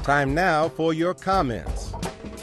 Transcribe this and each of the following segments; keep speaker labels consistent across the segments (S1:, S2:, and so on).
S1: Time now for your comments.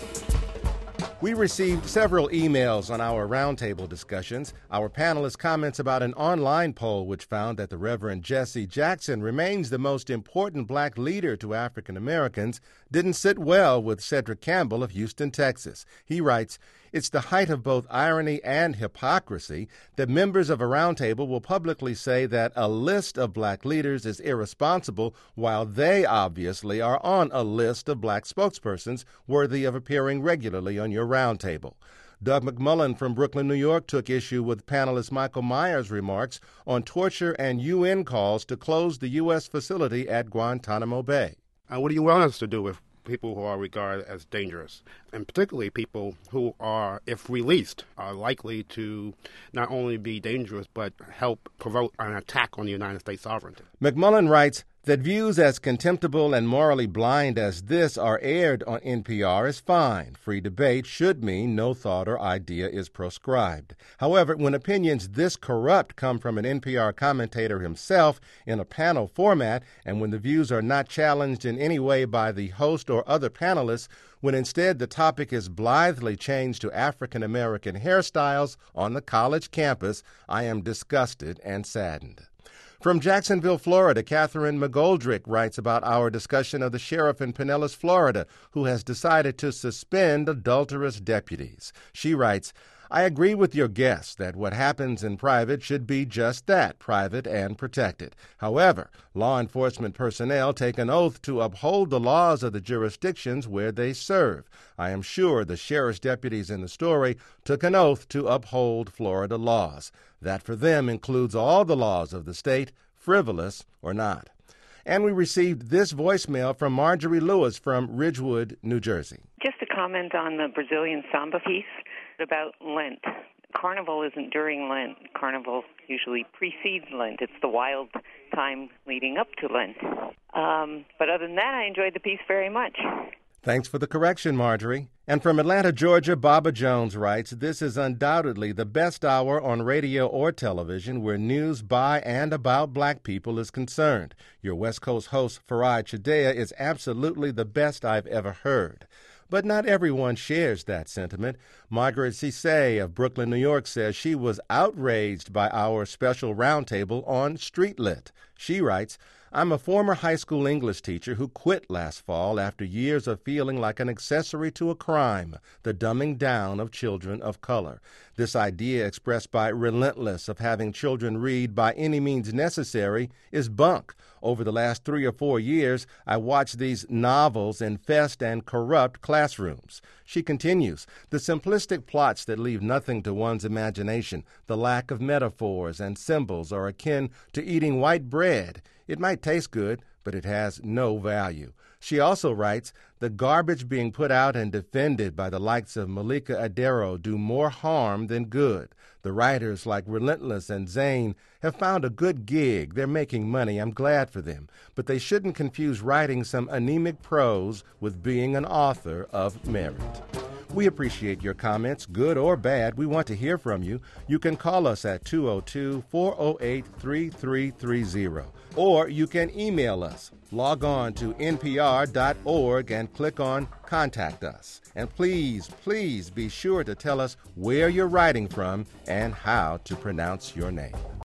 S1: We received several emails on our roundtable discussions. Our panelists' comments about an online poll which found that the Reverend Jesse Jackson remains the most important black leader to African Americans didn't sit well with Cedric Campbell of Houston, Texas. He writes, "It's the height of both irony and hypocrisy that members of a roundtable will publicly say that a list of black leaders is irresponsible while they obviously are on a list of black spokespersons worthy of appearing regularly on your roundtable." Doug McMullen from Brooklyn, New York, took issue with panelist Michael Myers' remarks on torture and UN calls to close the U.S. facility at Guantanamo Bay.
S2: What do you want us to do with people who are regarded as dangerous, and particularly people who are, if released, are likely to not only be dangerous but help provoke an attack on the United States sovereignty?
S1: McMullen writes that views as contemptible and morally blind as this are aired on NPR is fine. Free debate should mean no thought or idea is proscribed. However, when opinions this corrupt come from an NPR commentator himself in a panel format, and when the views are not challenged in any way by the host or other panelists, when instead the topic is blithely changed to African American hairstyles on the college campus, I am disgusted and saddened. From Jacksonville, Florida, Catherine McGoldrick writes about our discussion of the sheriff in Pinellas, Florida, who has decided to suspend adulterous deputies. She writes, "I agree with your guest that what happens in private should be just that, private and protected. However, law enforcement personnel take an oath to uphold the laws of the jurisdictions where they serve. I am sure the sheriff's deputies in the story took an oath to uphold Florida laws. That for them includes all the laws of the state, frivolous or not." And we received this voicemail from Marjorie Lewis from Ridgewood, New Jersey.
S3: Just a comment on the Brazilian samba piece about Lent. Carnival isn't during Lent. Carnival usually precedes Lent. It's the wild time leading up to Lent. But other than that, I enjoyed the piece very much.
S1: Thanks for the correction, Marjorie. And from Atlanta, Georgia, Baba Jones writes, "This is undoubtedly the best hour on radio or television where news by and about black people is concerned. Your West Coast host, Faraj Chidea, is absolutely the best I've ever heard." But not everyone shares that sentiment. Margaret Cisse of Brooklyn, New York, says she was outraged by our special roundtable on Street Lit. She writes, "I'm a former high school English teacher who quit last fall after years of feeling like an accessory to a crime, the dumbing down of children of color. This idea expressed by Relentless of having children read by any means necessary is bunk. Over the last 3 or 4 years, I watched these novels infest and corrupt classrooms." She continues, "The simplistic plots that leave nothing to one's imagination, the lack of metaphors and symbols are akin to eating white bread. It might taste good, but it has no value." She also writes, "The garbage being put out and defended by the likes of Malika Adero do more harm than good. The writers like Relentless and Zane have found a good gig. They're making money. I'm glad for them. But they shouldn't confuse writing some anemic prose with being an author of merit." We appreciate your comments, good or bad. We want to hear from you. You can call us at 202-408-3330, or you can email us. Log on to npr.org and click on Contact Us. And please, please be sure to tell us where you're writing from and how to pronounce your name.